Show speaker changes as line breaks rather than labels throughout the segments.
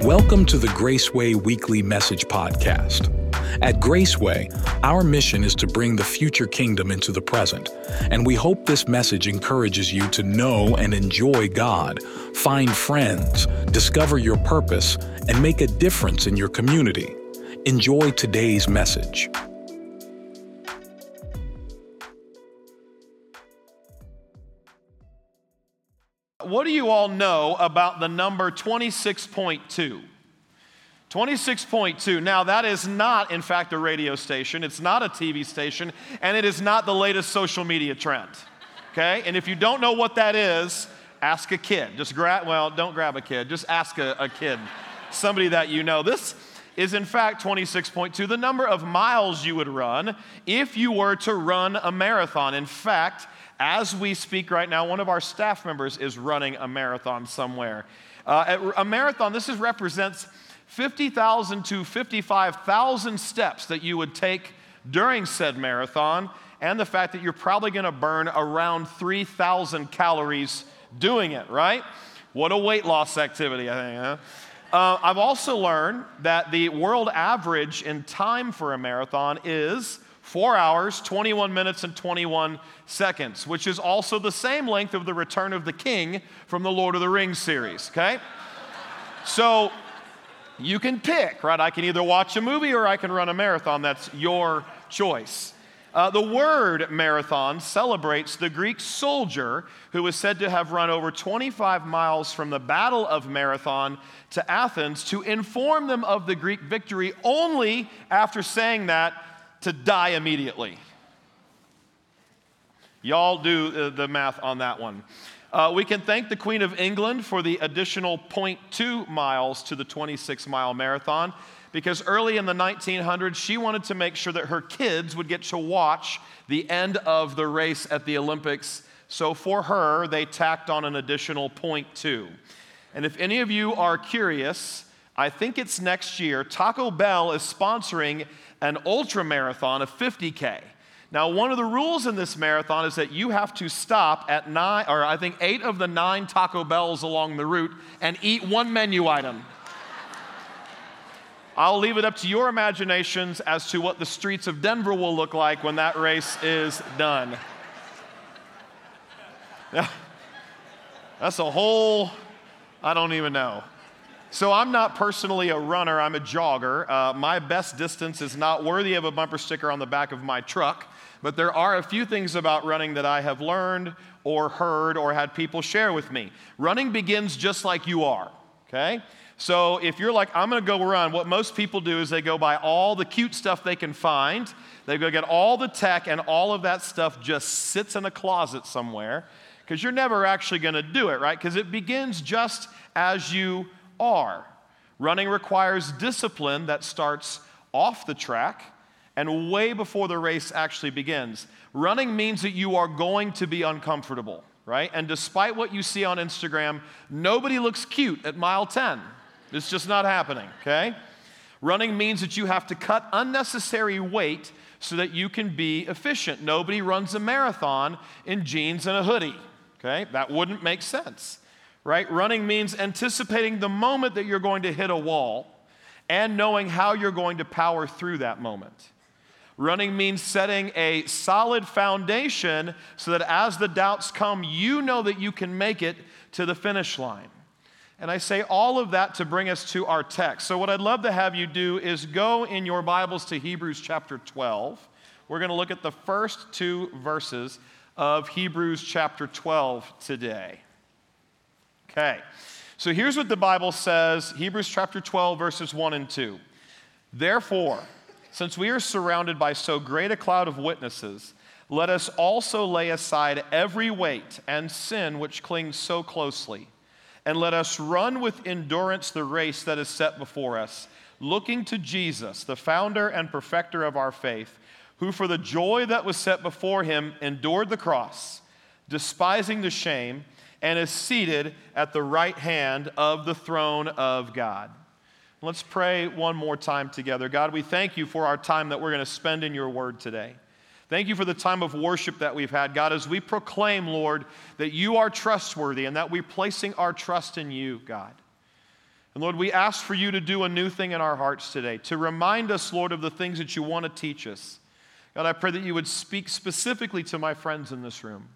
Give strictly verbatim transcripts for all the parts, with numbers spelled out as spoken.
Welcome to the Graceway Weekly Message Podcast. At Graceway, our mission is to bring the future kingdom into the present, and we hope this message encourages you to know and enjoy God, find friends, discover your purpose, and make a difference in your community. Enjoy today's message.
What do you all know about the number twenty-six point two? twenty-six point two. Now, that is not, in fact, a radio station. It's not a T V station, and it is not the latest social media trend, okay? And if you don't know what that is, ask a kid. Just grab, well, don't grab a kid. Just ask a, a kid, somebody that you know. This is, in fact, twenty-six point two, the number of miles you would run if you were to run a marathon. In fact, as we speak right now, one of our staff members is running a marathon somewhere. Uh, a marathon, this is, represents fifty thousand to fifty-five thousand steps that you would take during said marathon, and the fact that you're probably going to burn around three thousand calories doing it, right? What a weight loss activity, I think, huh? Uh, I've also learned that the world average in time for a marathon is four hours, twenty-one minutes, and twenty-one seconds, which is also the same length of the Return of the King from the Lord of the Rings series, okay? So you can pick, right? I can either watch a movie or I can run a marathon. That's your choice. Uh, the word marathon celebrates the Greek soldier who was said to have run over twenty-five miles from the Battle of Marathon to Athens to inform them of the Greek victory, only after saying that to die immediately. Y'all do uh, the math on that one. Uh, we can thank the Queen of England for the additional zero point two miles to the twenty-six mile marathon, because early in the nineteen hundreds, she wanted to make sure that her kids would get to watch the end of the race at the Olympics. So for her, they tacked on an additional zero point two. And if any of you are curious, I think it's next year, Taco Bell is sponsoring an ultra marathon of fifty K. Now, one of the rules in this marathon is that you have to stop at nine, or I think eight of the nine Taco Bells along the route and eat one menu item. I'll leave it up to your imaginations as to what the streets of Denver will look like when that race is done. Now, that's a whole, I don't even know. So I'm not personally a runner, I'm a jogger. Uh, my best distance is not worthy of a bumper sticker on the back of my truck, but there are a few things about running that I have learned or heard or had people share with me. Running begins just like you are, okay? So if you're like, I'm gonna go run, what most people do is they go buy all the cute stuff they can find, they go get all the tech, and all of that stuff just sits in a closet somewhere, because you're never actually gonna do it, right? Because it begins just as you are. Running requires discipline that starts off the track and way before the race actually begins. Running means that you are going to be uncomfortable, right? And despite what you see on Instagram, nobody looks cute at mile ten. It's just not happening, okay? Running means that you have to cut unnecessary weight so that you can be efficient. Nobody runs a marathon in jeans and a hoodie, okay? That wouldn't make sense. Right? Running means anticipating the moment that you're going to hit a wall and knowing how you're going to power through that moment. Running means setting a solid foundation so that as the doubts come, you know that you can make it to the finish line. And I say all of that to bring us to our text. So what I'd love to have you do is go in your Bibles to Hebrews chapter twelve. We're going to look at the first two verses of Hebrews chapter twelve today. Okay, so here's what the Bible says, Hebrews chapter twelve, verses one and two. Therefore, since we are surrounded by so great a cloud of witnesses, let us also lay aside every weight and sin which clings so closely, and let us run with endurance the race that is set before us, looking to Jesus, the founder and perfecter of our faith, who for the joy that was set before him endured the cross, despising the shame, and is seated at the right hand of the throne of God. Let's pray one more time together. God, we thank you for our time that we're going to spend in your word today. Thank you for the time of worship that we've had. God, as we proclaim, Lord, that you are trustworthy and that we're placing our trust in you, God. And Lord, we ask for you to do a new thing in our hearts today, to remind us, Lord, of the things that you want to teach us. God, I pray that you would speak specifically to my friends in this room.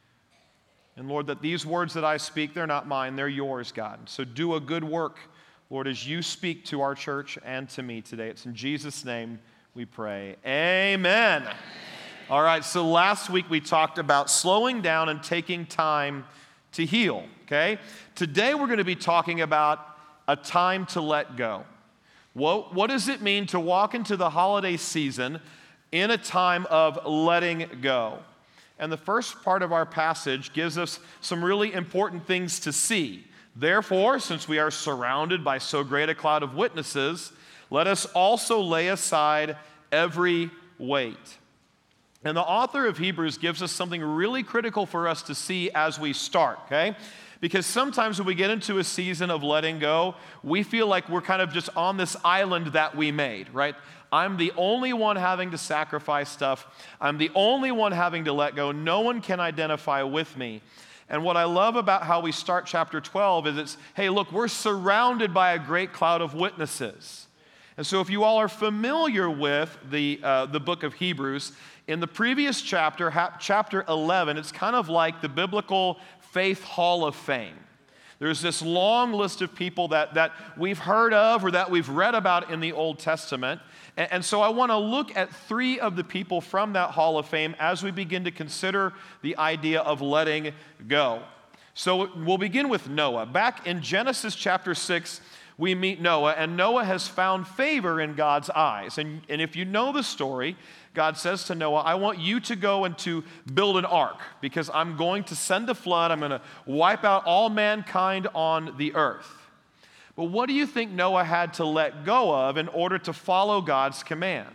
And Lord, that these words that I speak, they're not mine, they're yours, God. So do a good work, Lord, as you speak to our church and to me today. It's in Jesus' name we pray. Amen. Amen. All right, so last week we talked about slowing down and taking time to heal, okay? Today we're going to be talking about a time to let go. What, what does it mean to walk into the holiday season in a time of letting go? And the first part of our passage gives us some really important things to see. Therefore, since we are surrounded by so great a cloud of witnesses, let us also lay aside every weight. And the author of Hebrews gives us something really critical for us to see as we start, okay? Because sometimes when we get into a season of letting go, we feel like we're kind of just on this island that we made, right? I'm the only one having to sacrifice stuff. I'm the only one having to let go. No one can identify with me. And what I love about how we start chapter twelve is it's, hey, look, we're surrounded by a great cloud of witnesses. And so if you all are familiar with the, uh, the book of Hebrews, in the previous chapter, ha- chapter eleven, it's kind of like the biblical Faith Hall of Fame. There's this long list of people that, that we've heard of or that we've read about in the Old Testament. And, and so I want to look at three of the people from that Hall of Fame as we begin to consider the idea of letting go. So we'll begin with Noah. Back in Genesis chapter six, we meet Noah, and Noah has found favor in God's eyes. And, and if you know the story, God says to Noah, I want you to go and to build an ark because I'm going to send a flood. I'm going to wipe out all mankind on the earth. But what do you think Noah had to let go of in order to follow God's command?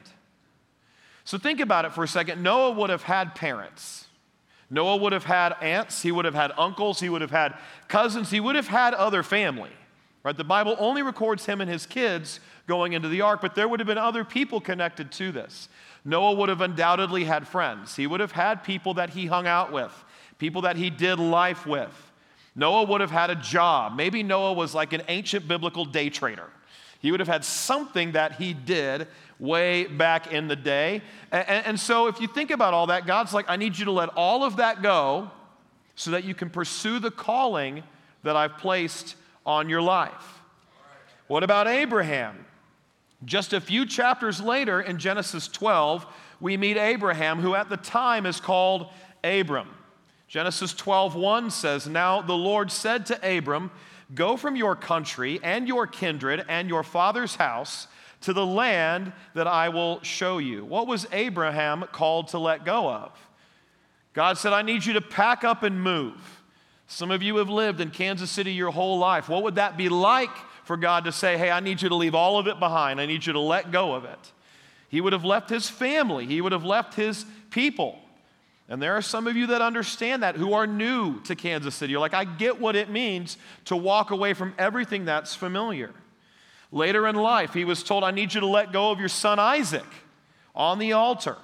So think about it for a second. Noah would have had parents. Noah would have had aunts. He would have had uncles. He would have had cousins. He would have had other family. Right? The Bible only records him and his kids going into the ark, but there would have been other people connected to this. Noah would have undoubtedly had friends. He would have had people that he hung out with, people that he did life with. Noah would have had a job. Maybe Noah was like an ancient biblical day trader. He would have had something that he did way back in the day. And, and so if you think about all that, God's like, I need you to let all of that go so that you can pursue the calling that I've placed on your life. What about Abraham? Just a few chapters later in Genesis twelve, we meet Abraham, who at the time is called Abram. Genesis twelve one says, Now the Lord said to Abram, Go from your country and your kindred and your father's house to the land that I will show you. What was Abraham called to let go of? God said, I need you to pack up and move. Some of you have lived in Kansas City your whole life. What would that be like for God to say, hey, I need you to leave all of it behind. I need you to let go of it. He would have left his family. He would have left his people. And there are some of you that understand that who are new to Kansas City. You're like, I get what it means to walk away from everything that's familiar. Later in life, he was told, I need you to let go of your son Isaac on the altar.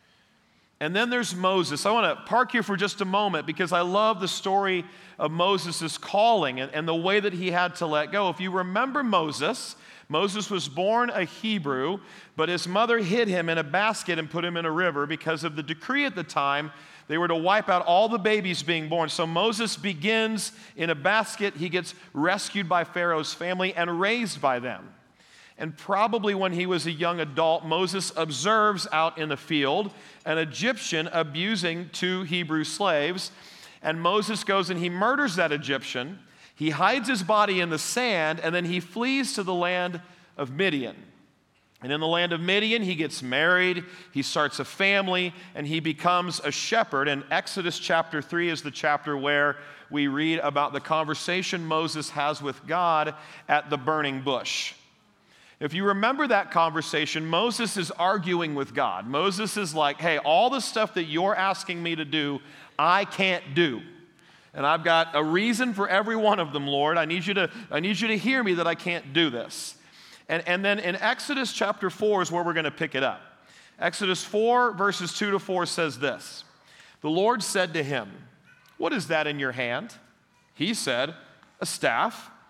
And then there's Moses. I want to park here for just a moment because I love the story of Moses' calling and, and the way that he had to let go. If you remember Moses, Moses was born a Hebrew, but his mother hid him in a basket and put him in a river because of the decree at the time. They were to wipe out all the babies being born. So Moses begins in a basket. He gets rescued by Pharaoh's family and raised by them. And probably when he was a young adult, Moses observes out in the field an Egyptian abusing two Hebrew slaves. And Moses goes and he murders that Egyptian. He hides his body in the sand, and then he flees to the land of Midian. And in the land of Midian, he gets married, he starts a family, and he becomes a shepherd. And Exodus chapter three is the chapter where we read about the conversation Moses has with God at the burning bush. If you remember that conversation, Moses is arguing with God. Moses is like, hey, all the stuff that you're asking me to do, I can't do. And I've got a reason for every one of them, Lord. I need you to, I need you to hear me that I can't do this. And, and then in Exodus chapter four is where we're going to pick it up. Exodus four, verses two to four says this. The Lord said to him, what is that in your hand? He said, a staff.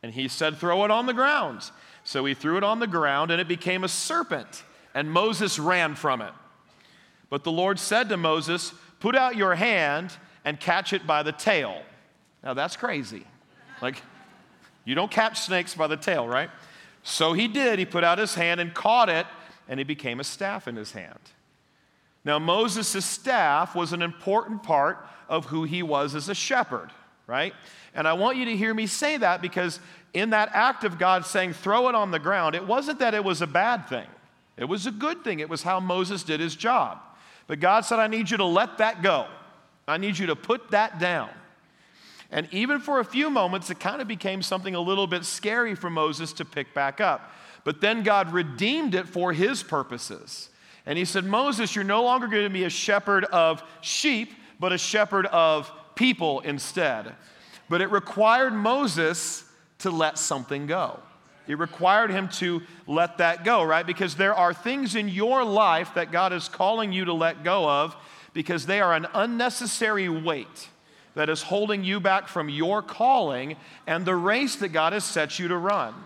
And he said, throw it on the ground. So he threw it on the ground, and it became a serpent, and Moses ran from it. But the Lord said to Moses, put out your hand and catch it by the tail. Now that's crazy. Like, you don't catch snakes by the tail, right? So he did. He put out his hand and caught it, and it became a staff in his hand. Now Moses' staff was an important part of who he was as a shepherd, right? And I want you to hear me say that, because in that act of God saying, throw it on the ground, it wasn't that it was a bad thing. It was a good thing. It was how Moses did his job. But God said, I need you to let that go. I need you to put that down. And even for a few moments, it kind of became something a little bit scary for Moses to pick back up. But then God redeemed it for his purposes. And he said, Moses, you're no longer going to be a shepherd of sheep, but a shepherd of people instead. But it required Moses to let something go. It required him to let that go, right? Because there are things in your life that God is calling you to let go of, because they are an unnecessary weight that is holding you back from your calling and the race that God has set you to run.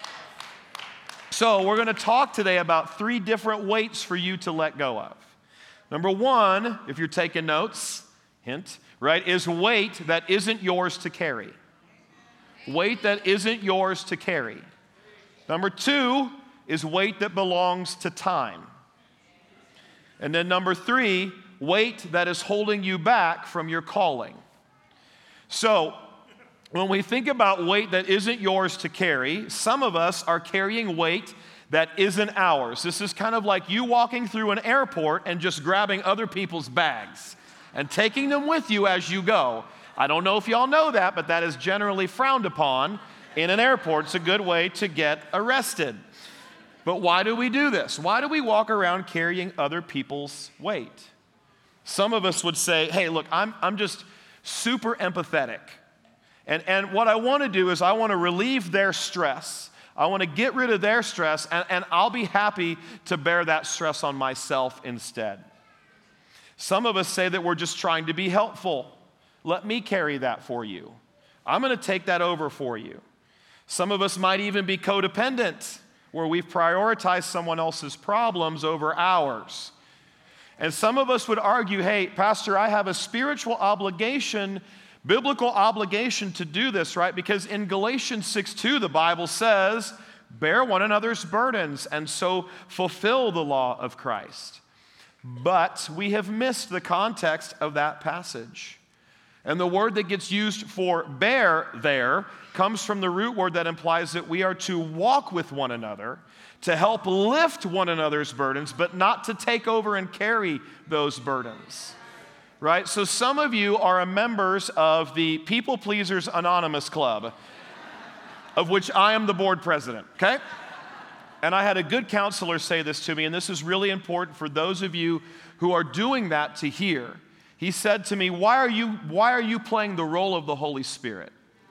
So we're going to talk today about three different weights for you to let go of. Number one, if you're taking notes, hint, right, is weight that isn't yours to carry. Weight that isn't yours to carry. Number two is weight that belongs to time. And then number three, weight that is holding you back from your calling. So when we think about weight that isn't yours to carry, some of us are carrying weight that isn't ours. This is kind of like you walking through an airport and just grabbing other people's bags and taking them with you as you go. I don't know if y'all know that, but that is generally frowned upon in an airport. It's a good way to get arrested. But why do we do this? Why do we walk around carrying other people's weight? Some of us would say, hey, look, I'm, I'm just super empathetic. And, and what I want to do is I want to relieve their stress. I want to get rid of their stress, and, and I'll be happy to bear that stress on myself instead. Some of us say that we're just trying to be helpful. Let me carry that for you. I'm going to take that over for you. Some of us might even be codependent, where we've prioritized someone else's problems over ours. And some of us would argue, hey, Pastor, I have a spiritual obligation, biblical obligation to do this, right? Because in Galatians six two, the Bible says, bear one another's burdens and so fulfill the law of Christ. But we have missed the context of that passage. And the word that gets used for bear there comes from the root word that implies that we are to walk with one another, to help lift one another's burdens, but not to take over and carry those burdens, right? So some of you are members of the People Pleasers Anonymous Club, of which I am the board president, okay? And I had a good counselor say this to me, and this is really important for those of you who are doing that to hear. He said to me, why are you, why are you playing the role of the Holy Spirit?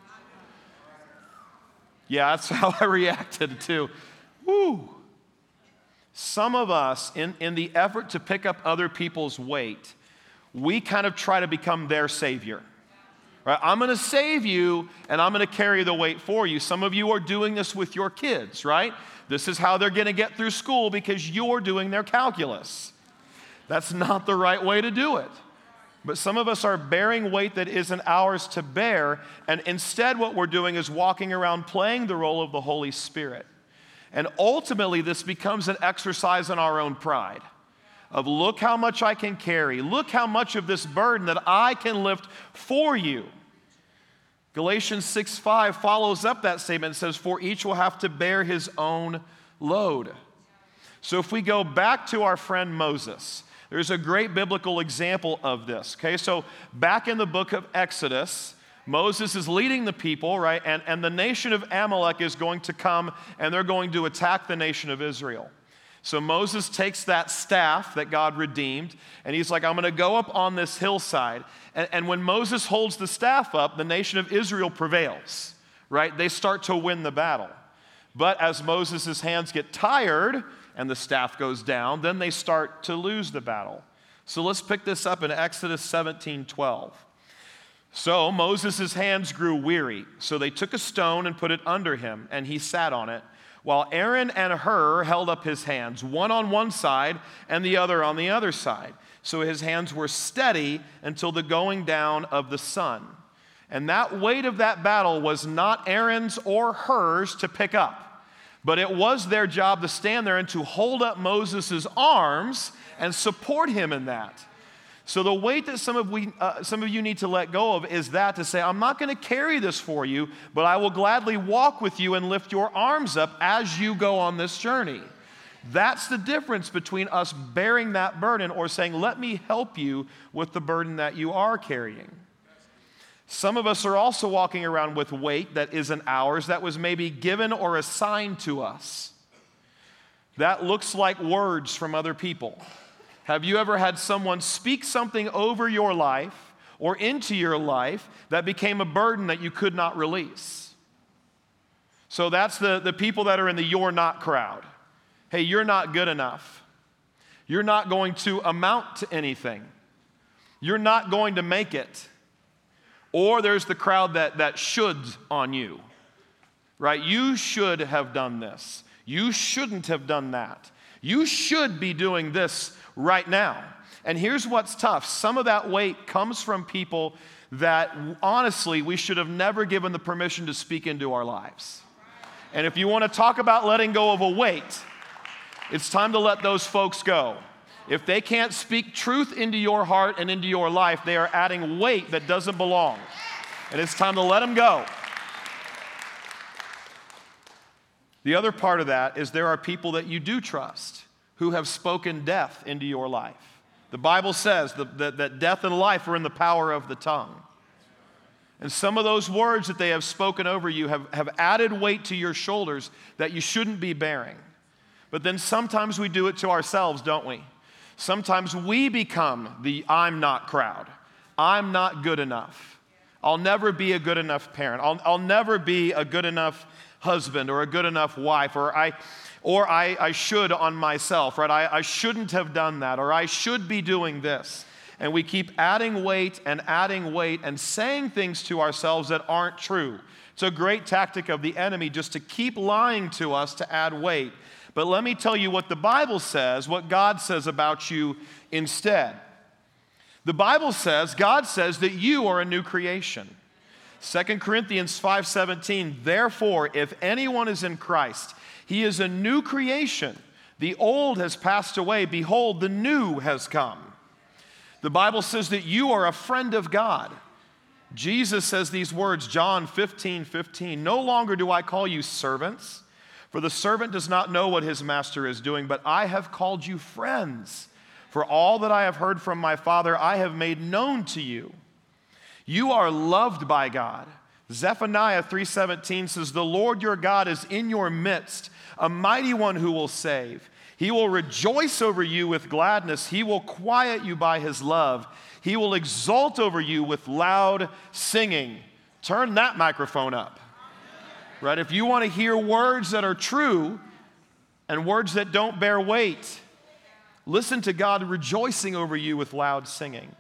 Yeah, that's how I reacted too. Woo. Some of us, in, in the effort to pick up other people's weight, we kind of try to become their savior. Right? I'm going to save you, and I'm going to carry the weight for you. Some of you are doing this with your kids, right? This is how they're going to get through school because you're doing their calculus. That's not the right way to do it. But some of us are bearing weight that isn't ours to bear, and instead what we're doing is walking around playing the role of the Holy Spirit. And ultimately, this becomes an exercise in our own pride of look how much I can carry. Look how much of this burden that I can lift for you. Galatians six five follows up that statement and says, for each will have to bear his own load. So if we go back to our friend Moses, there's a great biblical example of this, okay? So back in the book of Exodus, Moses is leading the people, right? And, and the nation of Amalek is going to come, and they're going to attack the nation of Israel. So Moses takes that staff that God redeemed, and he's like, I'm going to go up on this hillside. And, and when Moses holds the staff up, the nation of Israel prevails, right? They start to win the battle. But as Moses' hands get tired and the staff goes down, then they start to lose the battle. So let's pick this up in Exodus seventeen twelve. So Moses' hands grew weary, so they took a stone and put it under him, and he sat on it, while Aaron and Hur held up his hands, one on one side and the other on the other side. So his hands were steady until the going down of the sun. And that weight of that battle was not Aaron's or Hur's to pick up, but it was their job to stand there and to hold up Moses' arms and support him in that. So the weight that some of, we, uh, some of you need to let go of is that to say, I'm not going to carry this for you, but I will gladly walk with you and lift your arms up as you go on this journey. That's the difference between us bearing that burden or saying, let me help you with the burden that you are carrying. Some of us are also walking around with weight that isn't ours, that was maybe given or assigned to us. That looks like words from other people. Have you ever had someone speak something over your life or into your life that became a burden that you could not release? So that's the, the people that are in the you're not crowd. Hey, you're not good enough. You're not going to amount to anything. You're not going to make it. Or there's the crowd that, that shoulds on you, right? You should have done this. You shouldn't have done that. You should be doing this right now. And here's what's tough. Some of that weight comes from people that honestly we should have never given the permission to speak into our lives. And if you want to talk about letting go of a weight, it's time to let those folks go. If they can't speak truth into your heart and into your life, they are adding weight that doesn't belong. And it's time to let them go. The other part of that is there are people that you do trust who have spoken death into your life. The Bible says that, that, that death and life are in the power of the tongue. And some of those words that they have spoken over you have, have added weight to your shoulders that you shouldn't be bearing. But then sometimes we do it to ourselves, don't we? Sometimes we become the I'm not crowd. I'm not good enough. I'll never be a good enough parent. I'll, I'll never be a good enough husband or a good enough wife, or I or I, I should on myself, right? I, I shouldn't have done that, or I should be doing this. And we keep adding weight and adding weight and saying things to ourselves that aren't true. It's a great tactic of the enemy just to keep lying to us to add weight. But let me tell you what the Bible says, what God says about you instead. The Bible says, God says that you are a new creation. Second Corinthians five seventeen, therefore, if anyone is in Christ, he is a new creation. The old has passed away. Behold, the new has come. The Bible says that you are a friend of God. Jesus says these words, John fifteen fifteen, no longer do I call you servants, for the servant does not know what his master is doing, but I have called you friends. For all that I have heard from my Father, I have made known to you. You are loved by God. Zephaniah three seventeen says, the Lord your God is in your midst, a mighty one who will save. He will rejoice over you with gladness. He will quiet you by his love. He will exult over you with loud singing. Turn that microphone up. Right? If you want to hear words that are true and words that don't bear weight, listen to God rejoicing over you with loud singing.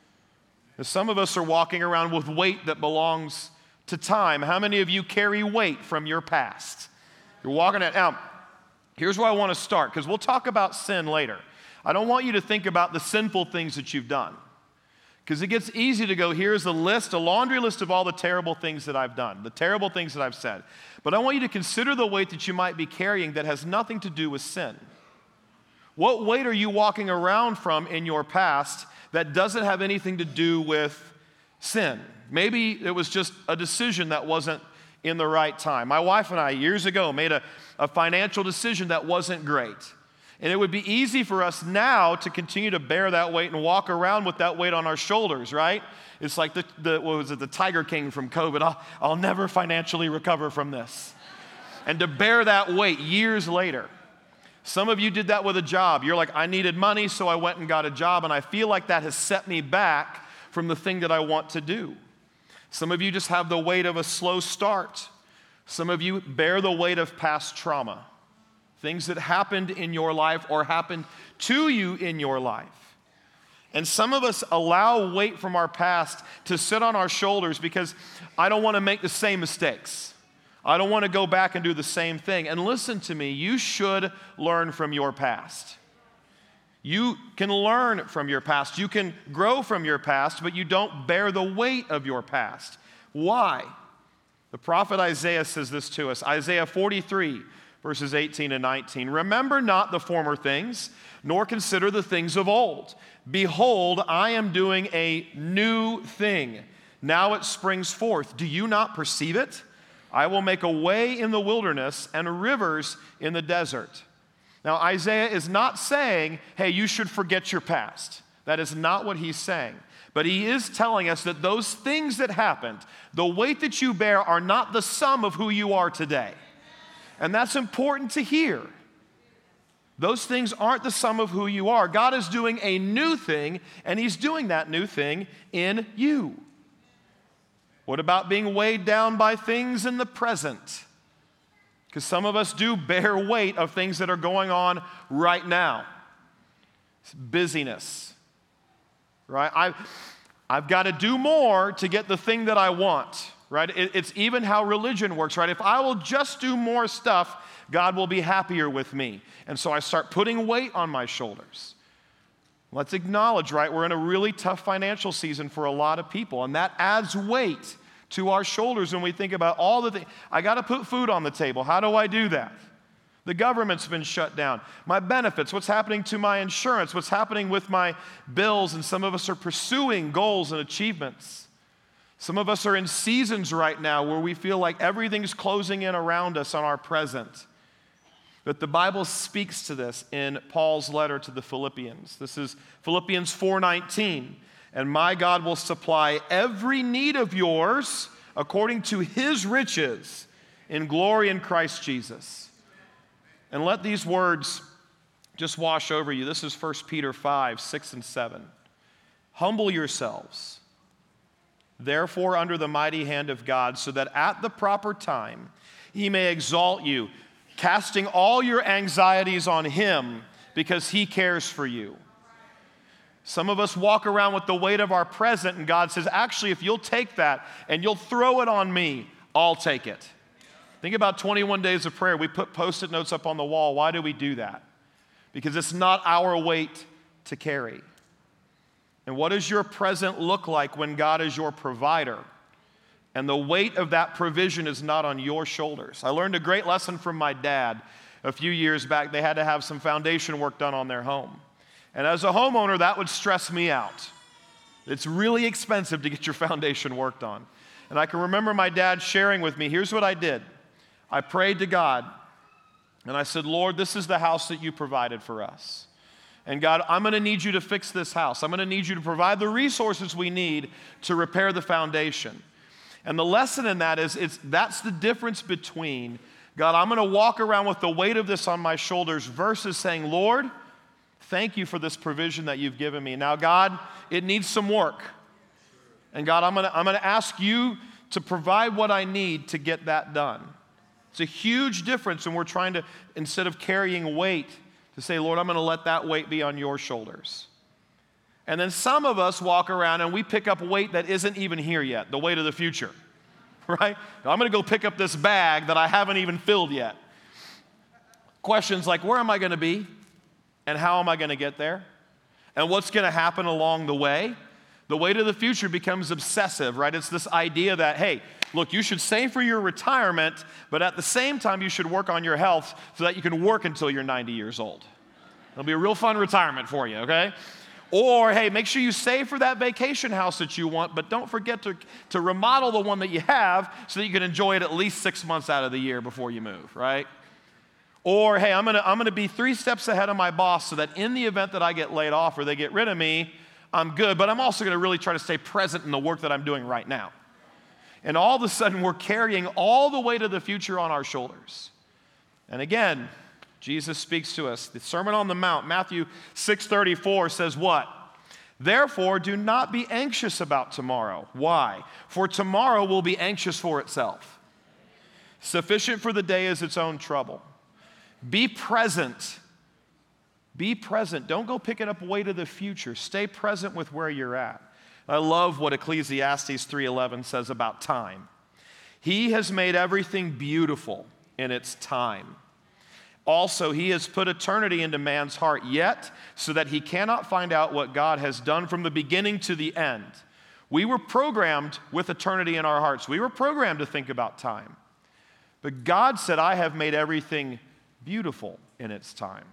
Some of us are walking around with weight that belongs to time. How many of you carry weight from your past? You're walking it out. Here's where I want to start, because we'll talk about sin later. I don't want you to think about the sinful things that you've done, because it gets easy to go, here's a list, a laundry list of all the terrible things that I've done, the terrible things that I've said. But I want you to consider the weight that you might be carrying that has nothing to do with sin. What weight are you walking around from in your past that doesn't have anything to do with sin? Maybe it was just a decision that wasn't in the right time. My wife and I, years ago, made a, a financial decision that wasn't great. And it would be easy for us now to continue to bear that weight and walk around with that weight on our shoulders, right? It's like the, the what was it, the Tiger King from COVID. I'll, I'll never financially recover from this. And to bear that weight years later. Some of you did that with a job. You're like, I needed money, so I went and got a job, and I feel like that has set me back from the thing that I want to do. Some of you just have the weight of a slow start. Some of you bear the weight of past trauma, things that happened in your life or happened to you in your life. And some of us allow weight from our past to sit on our shoulders because I don't want to make the same mistakes. I don't want to go back and do the same thing. And listen to me, you should learn from your past. You can learn from your past. You can grow from your past, but you don't bear the weight of your past. Why? The prophet Isaiah says this to us. Isaiah forty-three, verses eighteen and nineteen. Remember not the former things, nor consider the things of old. Behold, I am doing a new thing. Now it springs forth. Do you not perceive it? I will make a way in the wilderness and rivers in the desert. Now, Isaiah is not saying, hey, you should forget your past. That is not what he's saying. But he is telling us that those things that happened, the weight that you bear, are not the sum of who you are today. And that's important to hear. Those things aren't the sum of who you are. God is doing a new thing, and he's doing that new thing in you. What about being weighed down by things in the present? Because some of us do bear weight of things that are going on right now. It's busyness, right? I've, I've got to do more to get the thing that I want, right? It, it's even how religion works, right? If I will just do more stuff, God will be happier with me. And so I start putting weight on my shoulders. Let's acknowledge, right, we're in a really tough financial season for a lot of people, and that adds weight to our shoulders when we think about all the things. I got to put food on the table. How do I do that? The government's been shut down. My benefits, what's happening to my insurance, what's happening with my bills, and some of us are pursuing goals and achievements. Some of us are in seasons right now where we feel like everything's closing in around us on our present. But the Bible speaks to this in Paul's letter to the Philippians. This is Philippians four nineteen. And my God will supply every need of yours according to his riches in glory in Christ Jesus. And let these words just wash over you. This is First Peter five, six and seven. Humble yourselves, therefore, under the mighty hand of God, so that at the proper time he may exalt you, casting all your anxieties on him because he cares for you. Some of us walk around with the weight of our present, and God says, actually, if you'll take that and you'll throw it on me, I'll take it. Think about twenty-one days of prayer. We put Post-it notes up on the wall. Why do we do that? Because it's not our weight to carry. And what does your present look like when God is your provider? And the weight of that provision is not on your shoulders. I learned a great lesson from my dad a few years back. They had to have some foundation work done on their home. And as a homeowner, that would stress me out. It's really expensive to get your foundation worked on. And I can remember my dad sharing with me, here's what I did. I prayed to God, and I said, Lord, this is the house that you provided for us. And God, I'm going to need you to fix this house. I'm going to need you to provide the resources we need to repair the foundation. And the lesson in that is, it's, that's the difference between, God, I'm going to walk around with the weight of this on my shoulders versus saying, Lord, thank you for this provision that you've given me. Now, God, it needs some work. And God, I'm going to I'm going to ask you to provide what I need to get that done. It's a huge difference when we're trying to, instead of carrying weight, to say, Lord, I'm going to let that weight be on your shoulders. And then some of us walk around and we pick up weight that isn't even here yet, the weight of the future, right? I'm going to go pick up this bag that I haven't even filled yet. Questions like, where am I going to be? And how am I going to get there? And what's going to happen along the way? The weight of the future becomes obsessive, right? It's this idea that, hey, look, you should save for your retirement, but at the same time, you should work on your health so that you can work until you're ninety years old. It'll be a real fun retirement for you, okay? Or, hey, make sure you save for that vacation house that you want, but don't forget to, to remodel the one that you have so that you can enjoy it at least six months out of the year before you move, right? Or, hey, I'm gonna, I'm gonna be three steps ahead of my boss so that in the event that I get laid off or they get rid of me, I'm good, but I'm also gonna really try to stay present in the work that I'm doing right now. And all of a sudden, we're carrying all the weight of the future on our shoulders. And again, Jesus speaks to us. The Sermon on the Mount, Matthew six thirty-four says what? Therefore, do not be anxious about tomorrow. Why? For tomorrow will be anxious for itself. Sufficient for the day is its own trouble. Be present Be present. Don't go picking up way to the future. Stay present with where you're at. I love what Ecclesiastes three eleven says about time. He has made everything beautiful in its time. Also, he has put eternity into man's heart, yet so that he cannot find out what God has done from the beginning to the end. We were programmed with eternity in our hearts. We were programmed to think about time. But God said, I have made everything beautiful in its time.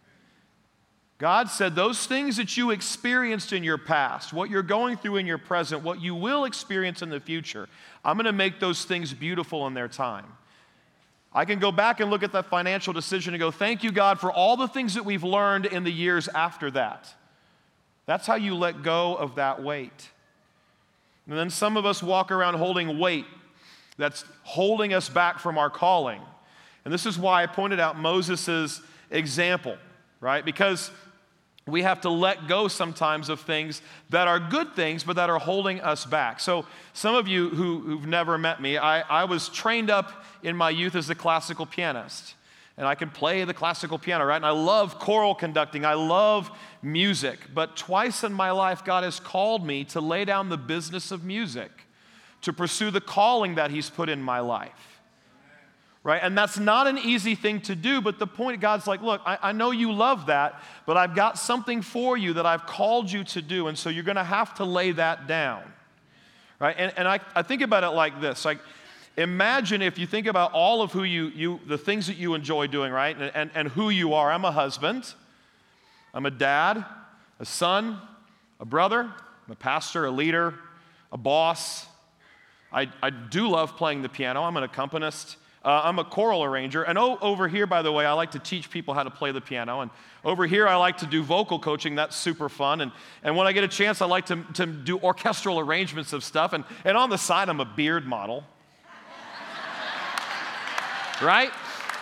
God said those things that you experienced in your past, what you're going through in your present, what you will experience in the future, I'm going to make those things beautiful in their time. I can go back and look at that financial decision and go, thank you, God, for all the things that we've learned in the years after that. That's how you let go of that weight. And then some of us walk around holding weight that's holding us back from our calling. And this is why I pointed out Moses' example, right? Because we have to let go sometimes of things that are good things, but that are holding us back. So some of you who, who've never met me, I, I was trained up in my youth as a classical pianist. And I can play the classical piano, right? And I love choral conducting. I love music. But twice in my life, God has called me to lay down the business of music, to pursue the calling that he's put in my life. Right? And that's not an easy thing to do, but the point, God's like, look, I, I know you love that, but I've got something for you that I've called you to do, and so you're going to have to lay that down. Right? And, and I, I think about it like this. Like, imagine if you think about all of who you, you the things that you enjoy doing, right? And, and, and who you are. I'm a husband. I'm a dad, a son, a brother, I'm a pastor, a leader, a boss. I, I do love playing the piano. I'm an accompanist. Uh, I'm a choral arranger. And oh, over here, by the way, I like to teach people how to play the piano. And over here, I like to do vocal coaching. That's super fun. And, and when I get a chance, I like to, to do orchestral arrangements of stuff. And, and on the side, I'm a beard model. Right?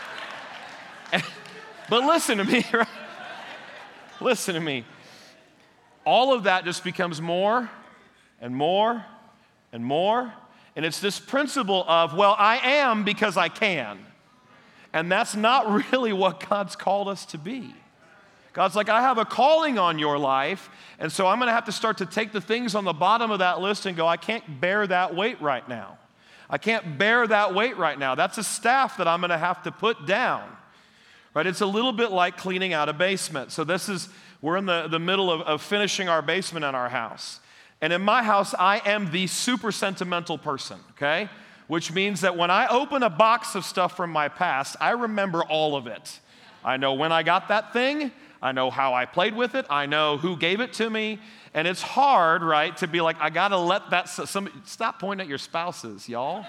But listen to me, right? Listen to me. All of that just becomes more and more and more. And it's this principle of, well, I am because I can. And that's not really what God's called us to be. God's like, I have a calling on your life, and so I'm going to have to start to take the things on the bottom of that list and go, I can't bear that weight right now. I can't bear that weight right now. That's a staff that I'm going to have to put down. Right? It's a little bit like cleaning out a basement. So this is, we're in the, the middle of, of finishing our basement in our house. And in my house, I am the super sentimental person, okay? Which means that when I open a box of stuff from my past, I remember all of it. I know when I got that thing. I know how I played with it. I know who gave it to me. And it's hard, right, to be like, I got to let that, some, stop pointing at your spouses, y'all.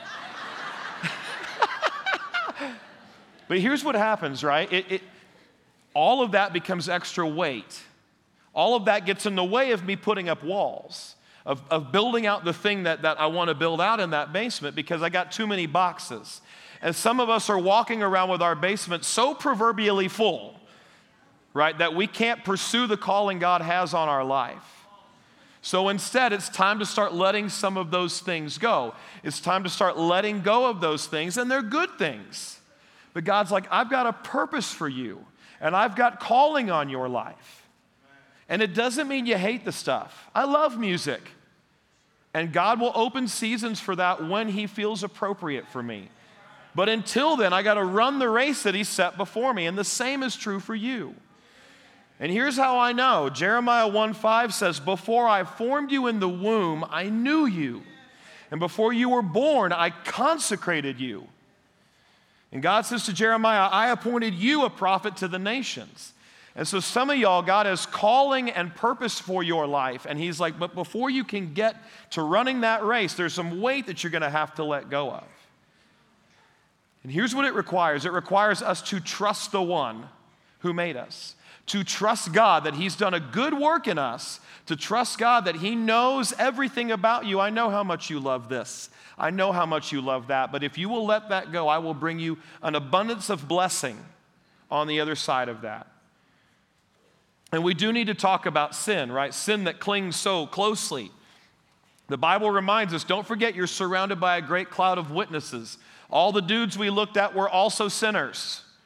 But here's what happens, right? It, it, all of that becomes extra weight. All of that gets in the way of me putting up walls. Of, of building out the thing that, that I want to build out in that basement because I got too many boxes. And some of us are walking around with our basement so proverbially full, right, that we can't pursue the calling God has on our life. So instead, it's time to start letting some of those things go. It's time to start letting go of those things, and they're good things. But God's like, I've got a purpose for you, and I've got calling on your life. And it doesn't mean you hate the stuff. I love music. And God will open seasons for that when he feels appropriate for me. But until then, I got to run the race that he set before me. And the same is true for you. And here's how I know. Jeremiah one five says, before I formed you in the womb, I knew you. And before you were born, I consecrated you. And God says to Jeremiah, I appointed you a prophet to the nations. And so some of y'all, God has calling and purpose for your life. And he's like, but before you can get to running that race, there's some weight that you're going to have to let go of. And here's what it requires. It requires us to trust the one who made us. To trust God that he's done a good work in us. To trust God that he knows everything about you. I know how much you love this. I know how much you love that. But if you will let that go, I will bring you an abundance of blessing on the other side of that. And we do need to talk about sin, right? Sin that clings so closely. The Bible reminds us, don't forget you're surrounded by a great cloud of witnesses. All the dudes we looked at were also sinners.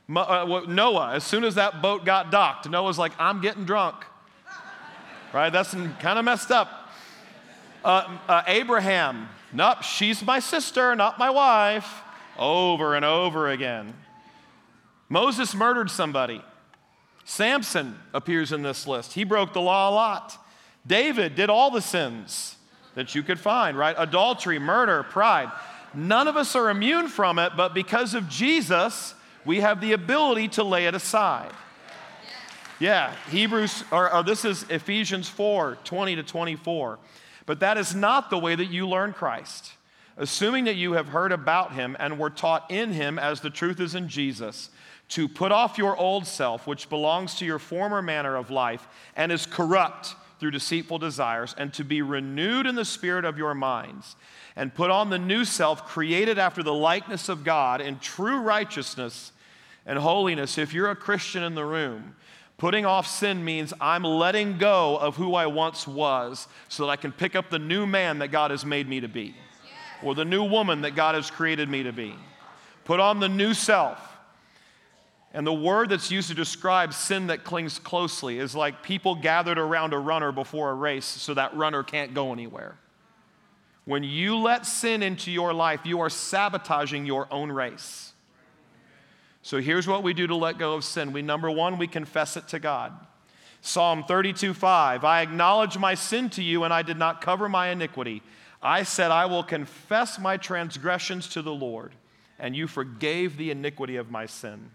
Noah, as soon as that boat got docked, Noah's like, I'm getting drunk. Right? That's kind of messed up. Uh, uh, Abraham, nope, she's my sister, not my wife. Over and over again. Moses murdered somebody. Samson appears in this list. He broke the law a lot. David did all the sins that you could find, right? Adultery, murder, pride. None of us are immune from it, but because of Jesus, we have the ability to lay it aside. Yeah, Hebrews, or, or this is Ephesians four, twenty to twenty-four. But that is not the way that you learn Christ. Assuming that you have heard about him and were taught in him as the truth is in Jesus, to put off your old self, which belongs to your former manner of life and is corrupt through deceitful desires, and to be renewed in the spirit of your minds, and put on the new self created after the likeness of God in true righteousness and holiness. If you're a Christian in the room, putting off sin means I'm letting go of who I once was so that I can pick up the new man that God has made me to be, or the new woman that God has created me to be. Put on the new self. And the word that's used to describe sin that clings closely is like people gathered around a runner before a race so that runner can't go anywhere. When you let sin into your life, you are sabotaging your own race. So here's what we do to let go of sin. We, number one, we confess it to God. Psalm thirty-two five, I acknowledge my sin to you, and I did not cover my iniquity. I said, I will confess my transgressions to the Lord, and you forgave the iniquity of my sin.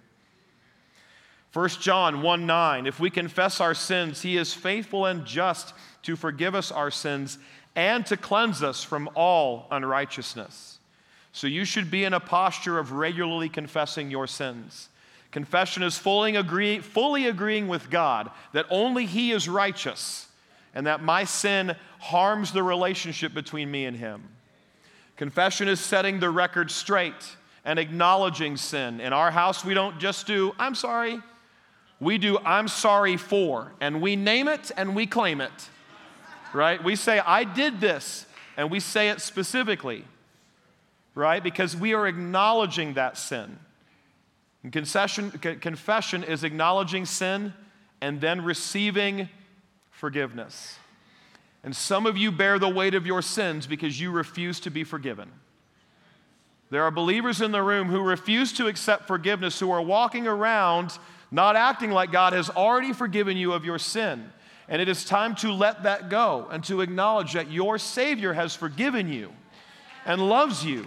First John one nine, if we confess our sins, he is faithful and just to forgive us our sins and to cleanse us from all unrighteousness. So you should be in a posture of regularly confessing your sins. Confession is fully, agree, fully agreeing with God that only he is righteous and that my sin harms the relationship between me and him. Confession is setting the record straight and acknowledging sin. In our house, we don't just do, I'm sorry. We do, I'm sorry for, and we name it and we claim it, right? We say, I did this, and we say it specifically, right? Because we are acknowledging that sin. And concession, confession is acknowledging sin and then receiving forgiveness. And some of you bear the weight of your sins because you refuse to be forgiven. There are believers in the room who refuse to accept forgiveness, who are walking around not acting like God has already forgiven you of your sin. And it is time to let that go and to acknowledge that your Savior has forgiven you and loves you.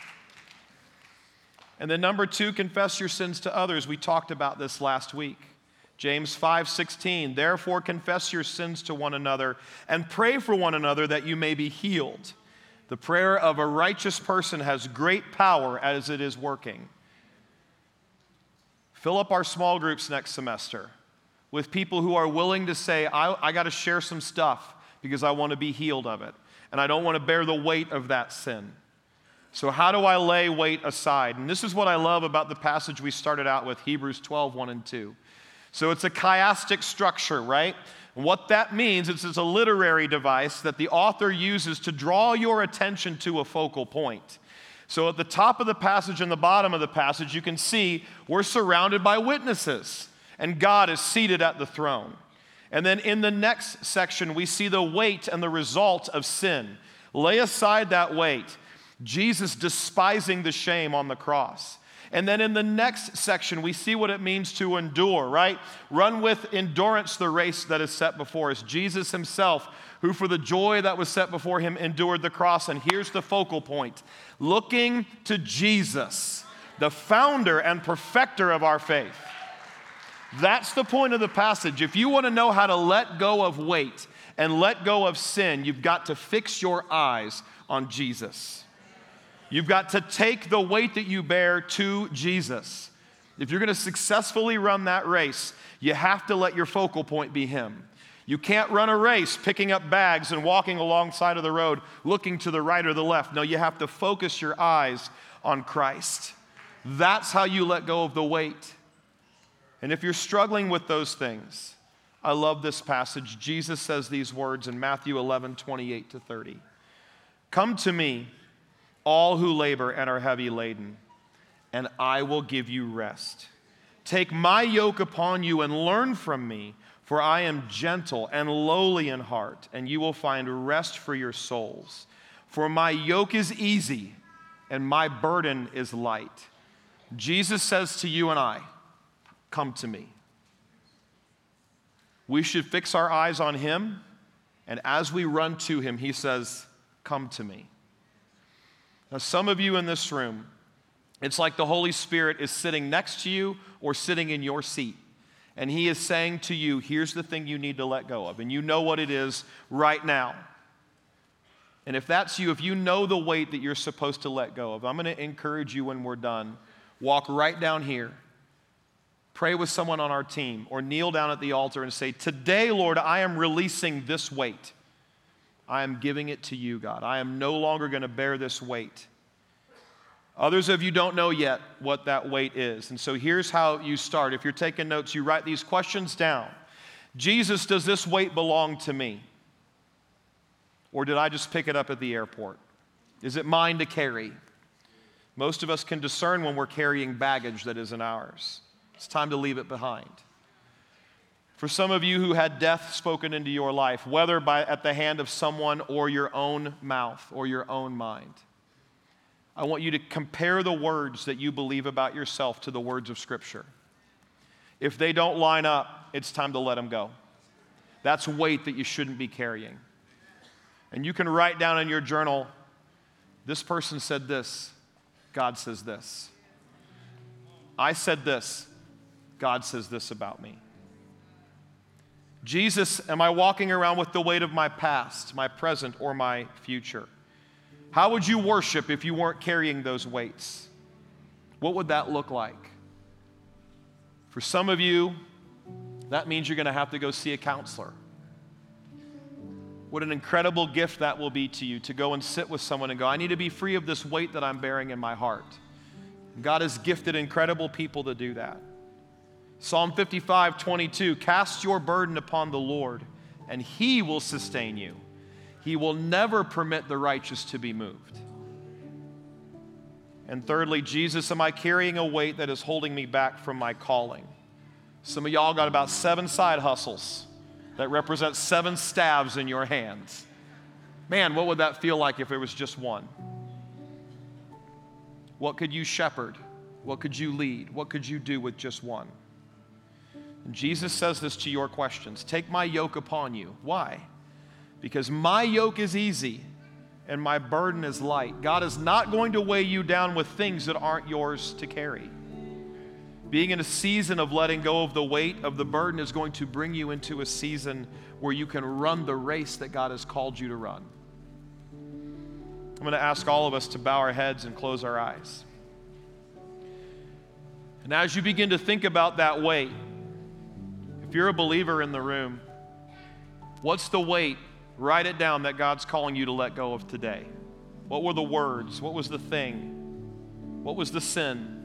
And then number two, confess your sins to others. We talked about this last week. James five sixteen, therefore confess your sins to one another and pray for one another that you may be healed. The prayer of a righteous person has great power as it is working. Fill up our small groups next semester with people who are willing to say, I, I got to share some stuff because I want to be healed of it. And I don't want to bear the weight of that sin. So how do I lay weight aside? And this is what I love about the passage we started out with, Hebrews twelve, one and two. So it's a chiastic structure, right? And what that means is it's a literary device that the author uses to draw your attention to a focal point. So at the top of the passage and the bottom of the passage, you can see we're surrounded by witnesses, and God is seated at the throne. And then in the next section, we see the weight and the result of sin. Lay aside that weight. Jesus despising the shame on the cross. And then in the next section, we see what it means to endure, right? Run with endurance the race that is set before us. Jesus himself, who for the joy that was set before him endured the cross. And here's the focal point. Looking to Jesus, the founder and perfecter of our faith. That's the point of the passage. If you want to know how to let go of weight and let go of sin, you've got to fix your eyes on Jesus. You've got to take the weight that you bear to Jesus. If you're going to successfully run that race, you have to let your focal point be him. You can't run a race picking up bags and walking alongside of the road, looking to the right or the left. No, you have to focus your eyes on Christ. That's how you let go of the weight. And if you're struggling with those things, I love this passage. Jesus says these words in Matthew eleven, twenty-eight to thirty. Come to me, all who labor and are heavy laden, and I will give you rest. Take my yoke upon you and learn from me, for I am gentle and lowly in heart, and you will find rest for your souls. For my yoke is easy and my burden is light. Jesus says to you and I, come to me. We should fix our eyes on him, and as we run to him, he says, come to me. Now, some of you in this room, it's like the Holy Spirit is sitting next to you or sitting in your seat. And he is saying to you, here's the thing you need to let go of. And you know what it is right now. And if that's you, if you know the weight that you're supposed to let go of, I'm going to encourage you when we're done, walk right down here, pray with someone on our team, or kneel down at the altar and say, today, Lord, I am releasing this weight. I am giving it to you, God. I am no longer going to bear this weight. Others of you don't know yet what that weight is. And so here's how you start. If you're taking notes, you write these questions down. Jesus, does this weight belong to me? Or did I just pick it up at the airport? Is it mine to carry? Most of us can discern when we're carrying baggage that isn't ours. It's time to leave it behind. For some of you who had death spoken into your life, whether by, at the hand of someone or your own mouth or your own mind, I want you to compare the words that you believe about yourself to the words of Scripture. If they don't line up, it's time to let them go. That's weight that you shouldn't be carrying. And you can write down in your journal, this person said this, God says this. I said this, God says this about me. Jesus, am I walking around with the weight of my past, my present, or my future? How would you worship if you weren't carrying those weights? What would that look like? For some of you, that means you're going to have to go see a counselor. What an incredible gift that will be to you, to go and sit with someone and go, I need to be free of this weight that I'm bearing in my heart. God has gifted incredible people to do that. Psalm fifty-five twenty-two, cast your burden upon the Lord, and he will sustain you. He will never permit the righteous to be moved. And thirdly, Jesus, am I carrying a weight that is holding me back from my calling? Some of y'all got about seven side hustles that represent seven staves in your hands. Man, what would that feel like if it was just one? What could you shepherd? What could you lead? What could you do with just one? And Jesus says this to your questions. Take my yoke upon you. Why? Because my yoke is easy and my burden is light. God is not going to weigh you down with things that aren't yours to carry. Being in a season of letting go of the weight of the burden is going to bring you into a season where you can run the race that God has called you to run. I'm going to ask all of us to bow our heads and close our eyes. And as you begin to think about that weight, if you're a believer in the room, what's the weight? Write it down that God's calling you to let go of today. What were the words? What was the thing? What was the sin?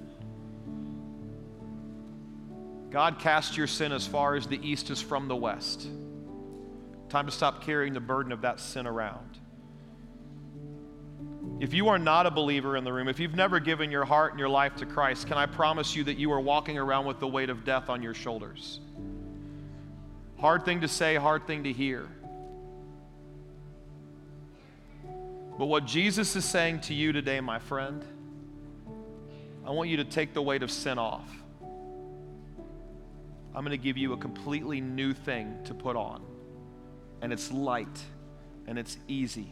God cast your sin as far as the east is from the west. Time to stop carrying the burden of that sin around. If you are not a believer in the room, if you've never given your heart and your life to Christ, can I promise you that you are walking around with the weight of death on your shoulders? Hard thing to say, hard thing to hear. But what Jesus is saying to you today, my friend, I want you to take the weight of sin off. I'm going to give you a completely new thing to put on. And it's light and it's easy.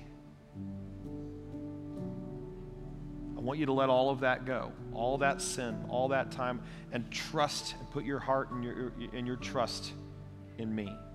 I want you to let all of that go, all that sin, all that time, and trust and put your heart and your, and your trust in me.